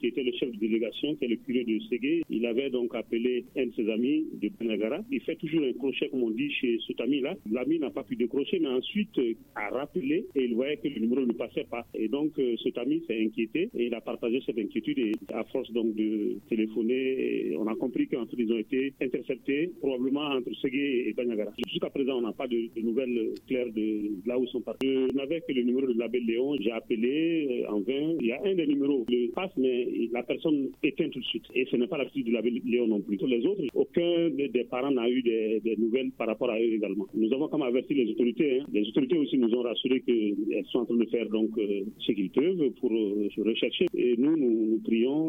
qui était le chef de délégation, qui est le curé de Ségué, il avait donc appelé un de ses amis de Banagara. Il fait toujours un crochet, comme on dit, chez cet ami-là. L'ami n'a pas pu décrocher, mais ensuite a rappelé et il voyait que le numéro ne passait pas. Et donc cet ami s'est inquiété et il a partagé cette inquiétude. Et à force donc de téléphoner, on a compris qu'entre ils ont été interceptés, probablement entre Ségué et Banagara. Jusqu'à présent, on n'a pas de nouvelles claires de là où ils sont partis. Je n'avais que le numéro de l'abbé Léon. J'ai appelé en vain. Il y a un des numéros qui passe, mais la personne éteint tout de suite. Et ce n'est pas l'attitude de l'abbé Léon non plus. Pour les autres, aucun des parents n'a eu des nouvelles par rapport à eux également. Nous avons comme averti les autorités. Les autorités aussi nous ont rassuré qu'elles sont en train de faire donc ce qu'ils peuvent pour se rechercher. Et nous prions